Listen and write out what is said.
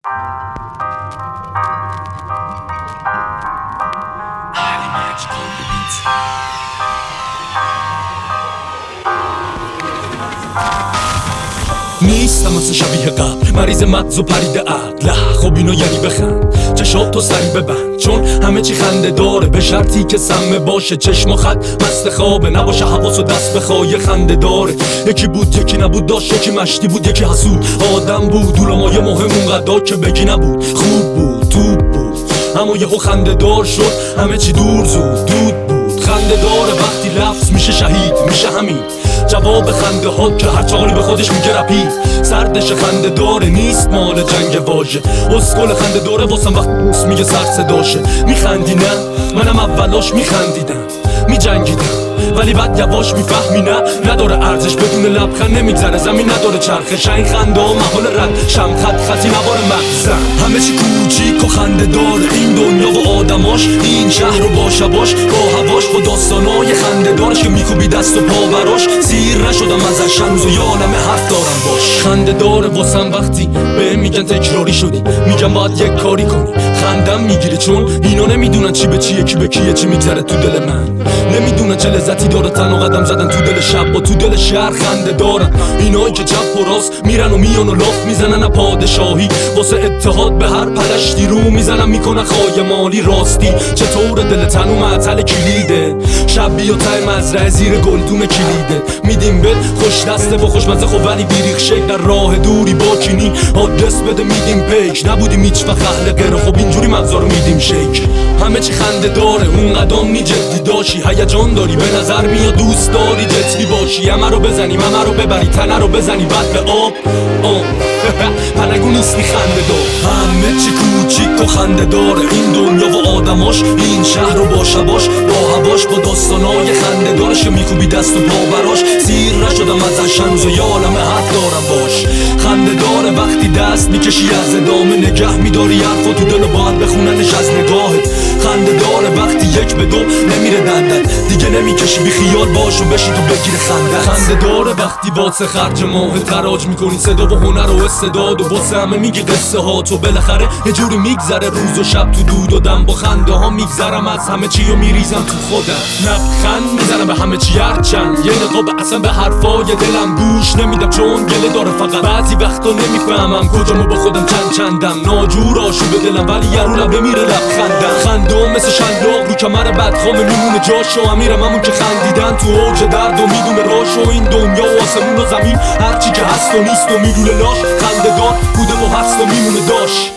نیستم مثل شبیه قبل، مریض مغز و پریده عقل. خب اینو یعنی بخند، چشاتو سری ببند، چون همه چی خنده داره، به شرطی که سمه باشه، چشم و خط مست خوابه، نباشه حواس و دست بخواه خنده داره. یکی بود یکی نبود، داشت یکی مشتی بود یکی حسود، آدم بود دور مایه مهم اونقدر که بگی نبود. خوب بود توپ بود اما یهو خنده دار شد، همه چی دور زود دود بود. خنده داره وقتی لفظ میشه شهید، میشه همین جواب خنده ها که هر چاقالی به خودش میگه رپید. سردش خنده داره نیست مال جنگ واژه، اسکل خنده داره واسم وقت دوست میگه سر صداشه. میخندی نه؟ منم اولاش میخندیدم میجنگیدم، ولی بعد یواش میفهمی نه نداره ارزش، بدون لبخند نمیگذره زمین نداره چرخش. این خنده ها محال رد شم، خطی نباره مغزم، همه چی کوچیک و خنده داره. این دنیا و آدماش، این شهر و با شباش، با هواش و داستانای خنده دارش که میکوبی دست و پا براش. سیر نشدم ازش هنوز و یادمه حرف دارم باش. خنده داره واسم وقتی به میگن تکراری شدی، میگم باید یک کاری کنی، خندم میگیره چون اینا نمیدونن چی به چیه، کی به کیه، چی میگذره تو دل من، نمیدونن چه لذتی داره تنها قدم زدن تو دل شب و تو دل شهر. خنده دارن اینایی که چپ و راست میرن و میان و لاف میزنن پادشاهی، واسه اتحاد به هر پلشتی رو میزنن، میکنن خواهی مالی راستی. چطور دل تنو معطل کلیده، شبی و تای مزرعه زیر گلدون کلیده، میدیم بد خوش دسته و خوشمزه خب ولی بیریخ شک، در راه دوری با کینی آدرس بده میدیم پیک، نبودیم هیچ وقت اهل غیره خب اینجوری مغزا رو میدیم شیک. همه چی خنده داره اون قدم نی جدی داشی، هیجان داری به نظر میاد دوست داری جدی باشی، همه رو بزنیم همه رو ببری، تنه رو بزنی بعد به آب پنگو نیستی خنده دار. همه چی کوچیک و خنده داره، این دنیا و آدماش، این شهر و با شباش، با هواش، با داستانای خنده دارش که میکوبی دست و پا براش. سیر نشدم ازش هنوز و یادمه حرف دارم باش. خنده داره وقتی دست میکشی از ادامه، نگه میداری حرف و تو دل باید بخوننش از نگاهت. خنده داره وقتی یک به دو نمیره دندن، دیگه نمیکشی بی خیال باش و بشی تو بگیره خنده. خنده داره وقتی واسه خرج ماه تراج میکنی صدا و هنر و استعداد، و واسه همه میگی قصه ها تو بالاخره یه جوری میگذره روز و شب تو دود و دم، با خنده ها میگذرم از همه چی و میریزم تو خودم، لبخند میزنم به همه چی هرچند یه نقاب اصلا به حرفای دلم گوش نمیدم، چون گله داره فقط بعضی وقتا نمیفهمم کجامو با خودم چندم، ناجور آشوب دلم ولی یه رو لبه میره لبخندم. خندم مثل شلاق رو کمر بدخوامه میمونه جاش، و امیرم همون که خندیدن تو اوج درد و میدونه راش، و این دنیا و آسمون و زمین هرچی که هست و نیست و میدونه لاش. خنده دار بوده و هست و میمونه داش.